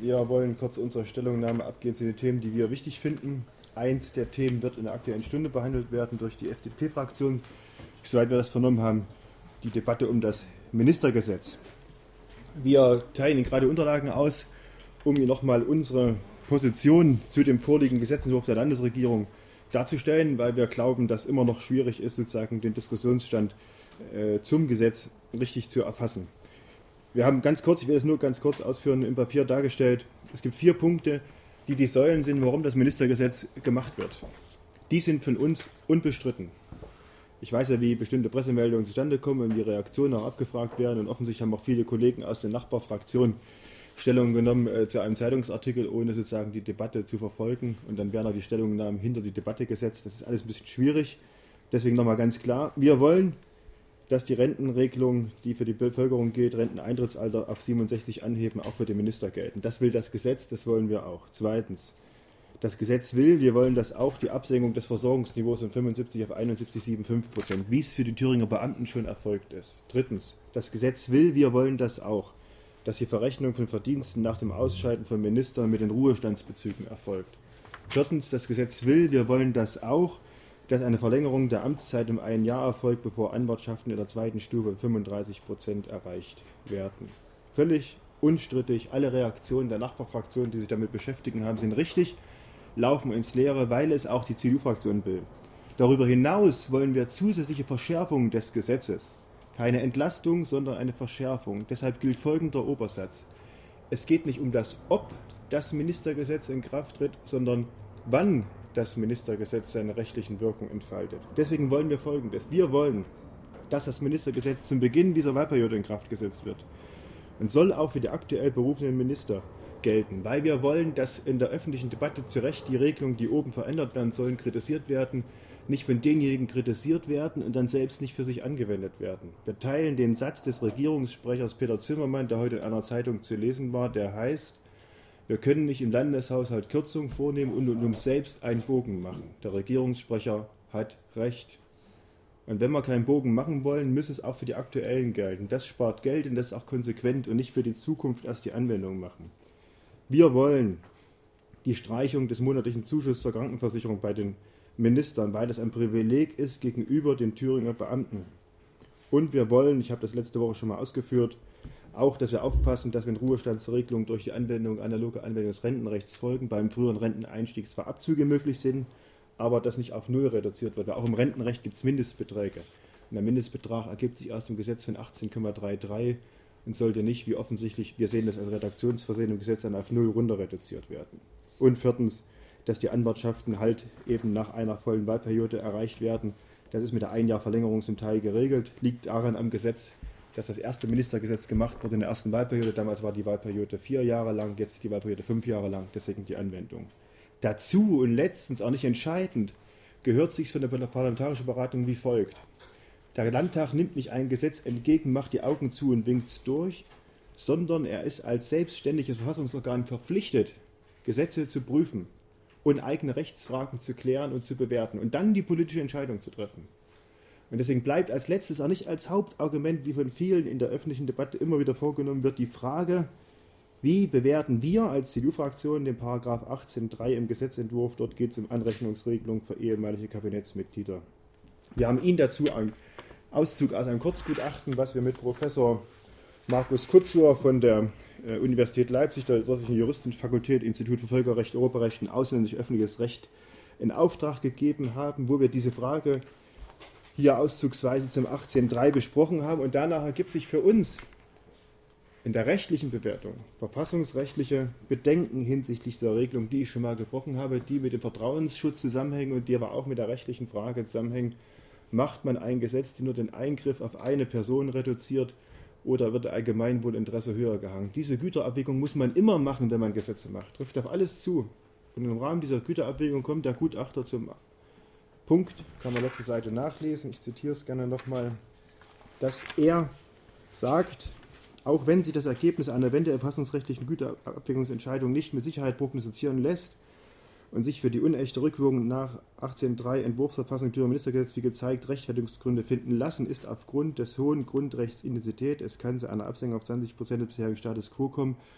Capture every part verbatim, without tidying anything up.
Wir wollen kurz unsere Stellungnahme abgeben zu den Themen, die wir wichtig finden. Eins der Themen wird in der Aktuellen Stunde behandelt werden durch die F D P-Fraktion. Soweit wir das vernommen haben, die Debatte um das Ministergesetz. Wir teilen Ihnen gerade Unterlagen aus, um Ihnen nochmal unsere Position zu dem vorliegenden Gesetzentwurf der Landesregierung darzustellen, weil wir glauben, dass immer noch schwierig ist, sozusagen den Diskussionsstand äh, zum Gesetz richtig zu erfassen. Wir haben ganz kurz, ich will das nur ganz kurz ausführen, im Papier dargestellt, es gibt vier Punkte, die die Säulen sind, warum das Ministergesetz gemacht wird. Die sind von uns unbestritten. Ich weiß ja, wie bestimmte Pressemeldungen zustande kommen und wie Reaktionen auch abgefragt werden, und offensichtlich haben auch viele Kollegen aus den Nachbarfraktionen Stellung genommen äh, zu einem Zeitungsartikel, ohne sozusagen die Debatte zu verfolgen, und dann werden auch die Stellungnahmen hinter die Debatte gesetzt. Das ist alles ein bisschen schwierig. Deswegen nochmal ganz klar, wir wollen, dass die Rentenregelung, die für die Bevölkerung gilt, Renteneintrittsalter auf siebenundsechzig anheben, auch für den Minister gelten. Das will das Gesetz, das wollen wir auch. Zweitens, das Gesetz will, wir wollen, dass auch die Absenkung des Versorgungsniveaus von fünfundsiebzig auf einundsiebzig Komma fünfundsiebzig Prozent, wie es für die Thüringer Beamten schon erfolgt ist. Drittens, das Gesetz will, wir wollen das auch, dass die Verrechnung von Verdiensten nach dem Ausscheiden von Ministern mit den Ruhestandsbezügen erfolgt. Viertens, das Gesetz will, wir wollen das auch, dass eine Verlängerung der Amtszeit um ein Jahr erfolgt, bevor Anwartschaften in der zweiten Stufe fünfunddreißig Prozent erreicht werden. Völlig unstrittig, alle Reaktionen der Nachbarfraktionen, die sich damit beschäftigen haben, sind richtig, laufen ins Leere, weil es auch die C D U-Fraktion will. Darüber hinaus wollen wir zusätzliche Verschärfungen des Gesetzes. Keine Entlastung, sondern eine Verschärfung. Deshalb gilt folgender Obersatz. Es geht nicht um das, ob das Ministergesetz in Kraft tritt, sondern wann das Ministergesetz seine rechtlichen Wirkungen entfaltet. Deswegen wollen wir Folgendes. Wir wollen, dass das Ministergesetz zum Beginn dieser Wahlperiode in Kraft gesetzt wird und soll auch für die aktuell berufenen Minister gelten, weil wir wollen, dass in der öffentlichen Debatte zu Recht die Regelungen, die oben verändert werden sollen, kritisiert werden, nicht von denjenigen kritisiert werden und dann selbst nicht für sich angewendet werden. Wir teilen den Satz des Regierungssprechers Peter Zimmermann, der heute in einer Zeitung zu lesen war, der heißt: Wir können nicht im Landeshaushalt Kürzungen vornehmen und uns selbst einen Bogen machen. Der Regierungssprecher hat recht. Und wenn wir keinen Bogen machen wollen, muss es auch für die Aktuellen gelten. Das spart Geld und das ist auch konsequent und nicht für die Zukunft erst die Anwendung machen. Wir wollen die Streichung des monatlichen Zuschusses zur Krankenversicherung bei den Ministern, weil das ein Privileg ist gegenüber den Thüringer Beamten. Und wir wollen, ich habe das letzte Woche schon mal ausgeführt, auch, dass wir aufpassen, dass wenn Ruhestandsregelungen durch die Anwendung analoge Anwendung des Rentenrechts folgen, beim früheren Renteneinstieg zwar Abzüge möglich sind, aber das nicht auf Null reduziert wird. Weil auch im Rentenrecht gibt es Mindestbeträge. Und der Mindestbetrag ergibt sich aus dem Gesetz von achtzehn Komma dreiunddreißig und sollte nicht, wie offensichtlich, wir sehen das als Redaktionsversehen im Gesetz, dann auf Null runter reduziert werden. Und viertens, dass die Anwartschaften halt eben nach einer vollen Wahlperiode erreicht werden. Das ist mit der ein Jahr Verlängerung zum Teil geregelt, liegt daran am Gesetz, dass das erste Ministergesetz gemacht wurde in der ersten Wahlperiode. Damals war die Wahlperiode vier Jahre lang, jetzt ist die Wahlperiode fünf Jahre lang, deswegen die Anwendung. Dazu und letztens, auch nicht entscheidend, gehört sich von der parlamentarischen Beratung wie folgt. Der Landtag nimmt nicht ein Gesetz entgegen, macht die Augen zu und winkt es durch, sondern er ist als selbstständiges Verfassungsorgan verpflichtet, Gesetze zu prüfen und eigene Rechtsfragen zu klären und zu bewerten und dann die politische Entscheidung zu treffen. Und deswegen bleibt als letztes, auch nicht als Hauptargument, wie von vielen in der öffentlichen Debatte immer wieder vorgenommen wird, die Frage, wie bewerten wir als C D U-Fraktion den Paragraph achtzehn Absatz drei im Gesetzentwurf, dort geht es um Anrechnungsregelung für ehemalige Kabinettsmitglieder. Wir haben Ihnen dazu einen Auszug aus einem Kurzgutachten, was wir mit Professor Markus Kutzur von der äh, Universität Leipzig, der dortigen Juristenfakultät, Institut für Völkerrecht, Europarecht und ausländisch öffentliches Recht in Auftrag gegeben haben, wo wir diese Frage hier auszugsweise zum achtzehn Absatz drei besprochen haben. Und danach ergibt sich für uns in der rechtlichen Bewertung verfassungsrechtliche Bedenken hinsichtlich der Regelung, die ich schon mal gebrochen habe, die mit dem Vertrauensschutz zusammenhängen und die aber auch mit der rechtlichen Frage zusammenhängen: Macht man ein Gesetz, das nur den Eingriff auf eine Person reduziert, oder wird der Allgemeinwohlinteresse höher gehangen? Diese Güterabwägung muss man immer machen, wenn man Gesetze macht. Trifft auf alles zu. Und im Rahmen dieser Güterabwägung kommt der Gutachter zum Punkt, kann man letzte Seite nachlesen, ich zitiere es gerne nochmal, dass er sagt, auch wenn sich das Ergebnis einer eventuell verfassungsrechtlichen Güterabwägungsentscheidung nicht mit Sicherheit prognostizieren lässt und sich für die unechte Rückwirkung nach achtzehn Absatz drei Entwurfsverfassung Thüringer Ministergesetz wie gezeigt Rechtfertigungsgründe finden lassen, ist aufgrund des hohen Grundrechtsintensität, es kann zu einer Absenkung auf zwanzig Prozent des bisherigen Status quo kommen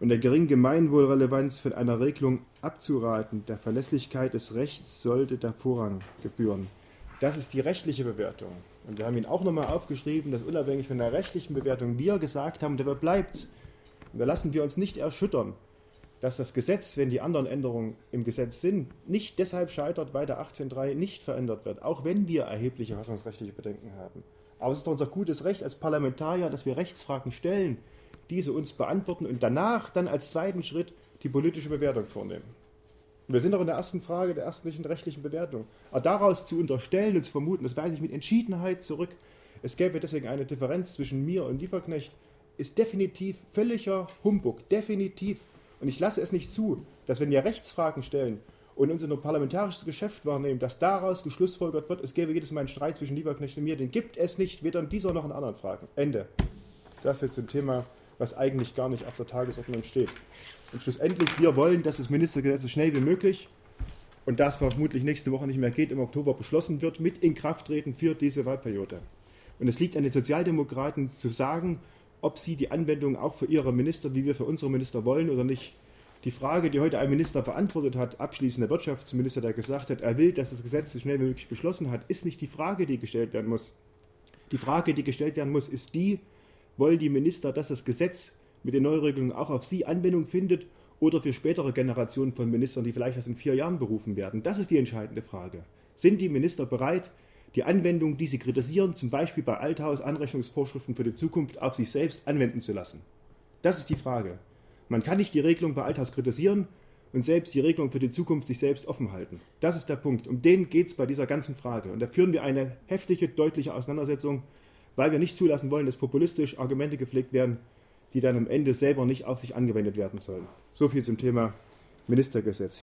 und der geringen Gemeinwohlrelevanz von einer Regelung abzuraten. Der Verlässlichkeit des Rechts sollte der Vorrang gebühren. Das ist die rechtliche Bewertung. Und wir haben ihn auch nochmal aufgeschrieben, dass unabhängig von der rechtlichen Bewertung wir gesagt haben, dabei bleibt es. Da lassen wir uns nicht erschüttern, dass das Gesetz, wenn die anderen Änderungen im Gesetz sind, nicht deshalb scheitert, weil der achtzehn Absatz drei nicht verändert wird, auch wenn wir erhebliche verfassungsrechtliche Bedenken haben. Aber es ist doch unser gutes Recht als Parlamentarier, dass wir Rechtsfragen stellen, diese uns beantworten und danach dann als zweiten Schritt die politische Bewertung vornehmen. Wir sind doch in der ersten Frage der ersten rechtlichen Bewertung. Aber daraus zu unterstellen und zu vermuten, das weise ich mit Entschiedenheit zurück, es gäbe deswegen eine Differenz zwischen mir und Lieberknecht, ist definitiv völliger Humbug, definitiv. Und ich lasse es nicht zu, dass wenn wir Rechtsfragen stellen und uns in ein parlamentarisches Geschäft wahrnehmen, dass daraus geschlussfolgert wird, es gäbe jedes Mal einen Streit zwischen Lieberknecht und mir, den gibt es nicht, weder in dieser noch in anderen Fragen. Ende. Dafür zum Thema, was eigentlich gar nicht auf der Tagesordnung steht. Und schlussendlich, wir wollen, dass das Ministergesetz so schnell wie möglich, und das vermutlich nächste Woche nicht mehr geht, im Oktober beschlossen wird, mit Inkrafttreten für diese Wahlperiode. Und es liegt an den Sozialdemokraten zu sagen, ob sie die Anwendung auch für ihre Minister, wie wir für unsere Minister wollen oder nicht. Die Frage, die heute ein Minister beantwortet hat, abschließend der Wirtschaftsminister, der gesagt hat, er will, dass das Gesetz so schnell wie möglich beschlossen hat, ist nicht die Frage, die gestellt werden muss. Die Frage, die gestellt werden muss, ist die, wollen die Minister, dass das Gesetz mit den Neuregelungen auch auf sie Anwendung findet oder für spätere Generationen von Ministern, die vielleicht erst in vier Jahren berufen werden? Das ist die entscheidende Frage. Sind die Minister bereit, die Anwendung, die sie kritisieren, zum Beispiel bei Althaus-Anrechnungsvorschriften für die Zukunft, auf sich selbst anwenden zu lassen? Das ist die Frage. Man kann nicht die Regelung bei Althaus kritisieren und selbst die Regelung für die Zukunft sich selbst offen halten. Das ist der Punkt. Um den geht es bei dieser ganzen Frage. Und da führen wir eine heftige, deutliche Auseinandersetzung, weil wir nicht zulassen wollen, dass populistisch Argumente gepflegt werden, die dann am Ende selber nicht auf sich angewendet werden sollen. So viel zum Thema Ministergesetz.